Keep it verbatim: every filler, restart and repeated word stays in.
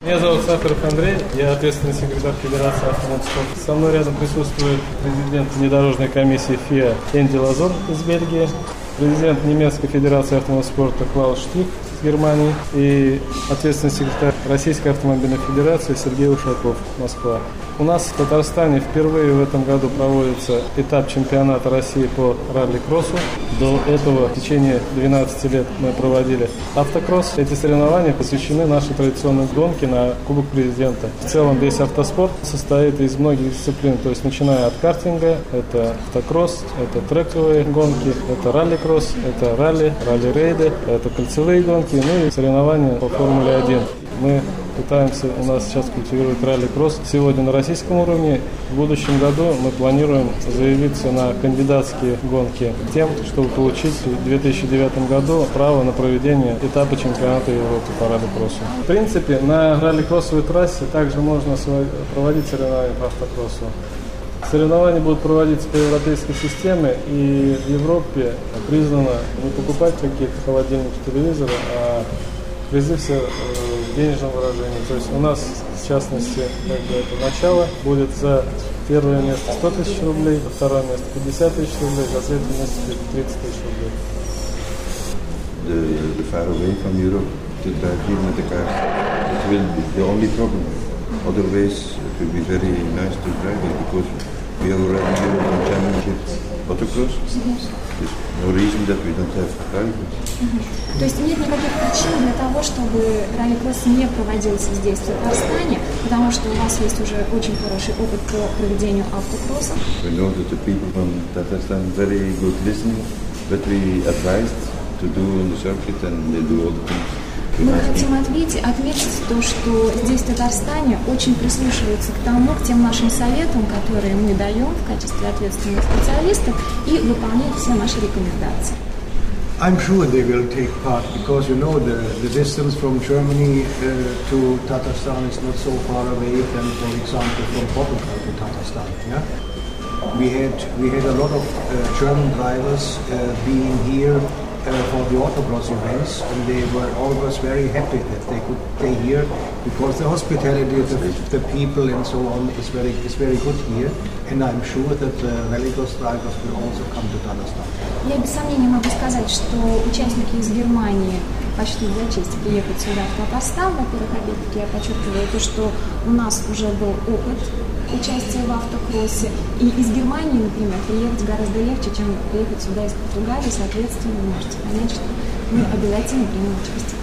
Меня зовут Сахаров Андрей, я ответственный секретарь Федерации автоспорта. Со мной рядом присутствует президент внедорожной комиссии ФИА Энди Лазон из Бельгии, президент немецкой федерации автоспорта Клаус Штих из Германии и ответственный секретарь Российской автомобильной федерации Сергей Ушаков, Москва. У нас в Татарстане впервые в этом году проводится этап чемпионата России по ралли-кроссу. До этого в течение двенадцати лет мы проводили автокросс. Эти соревнования посвящены нашей традиционной гонке на Кубок Президента. В целом весь автоспорт состоит из многих дисциплин, то есть начиная от картинга, это автокросс, это трековые гонки, это ралли-кросс, это ралли, ралли-рейды, это кольцевые гонки, ну и соревнования по Формуле один. Мы пытаемся, у нас сейчас культивирует ралли-кросс сегодня на российском уровне. В будущем году мы планируем заявиться на кандидатские гонки тем, чтобы получить в две тысячи девятом году право на проведение этапа чемпионата Европы по ралли-кроссу. В принципе, на ралли-кроссовой трассе также можно проводить соревнования по автокроссу. Соревнования будут проводиться по европейской системе, и в Европе признано не покупать какие-то холодильники, телевизоры, а призы все в денежном выражении. То есть у нас, в частности, как бы это начало будет за первое место сто тысяч рублей, за второе место пятьдесят тысяч рублей, за третье место тридцать тысяч рублей. The, the far away from Europe to drive here with the car, it will be the only problem. Otherwise, it will be very nice to drive it because we are already European Championship autocross. There's no reason that we don't have rallycross. То есть нет никаких причин для того, чтобы ралли-кросс не проводился здесь, в Татарстане, потому что у вас есть уже очень хороший опыт по проведению автокросса. We know that the people from Tatarstan very good listening, but we advised to do on the circuit and they do all the things. Мы хотим отметить, отметить то, что здесь, в Татарстане, очень прислушиваются к тому, к тем нашим советам, которые мы даем в качестве ответственных специалистов, и выполняют все наши рекомендации. I'm sure they will take part because you know the, the distance from Germany uh, to Tatarstan is not so far away than, for example, from Portugal to Tatarstan. Yeah? We had we had a lot of uh, German drivers uh, being here uh, for the autocross events, and they were always very happy that they could play here because the hospitality of the, the people and so on is very is very good here. And I'm sure that the rallycross drivers will also come to Tatarstan. Я без сомнения могу сказать, что участники из Германии почти для чести приехать сюда, в Татарстан. Во-первых, опять-таки, я подчеркиваю то, что у нас уже был опыт участия в автокроссе. И из Германии, например, приехать гораздо легче, чем приехать сюда из Португалии. Соответственно, вы можете понять, что мы обязательно примем участие.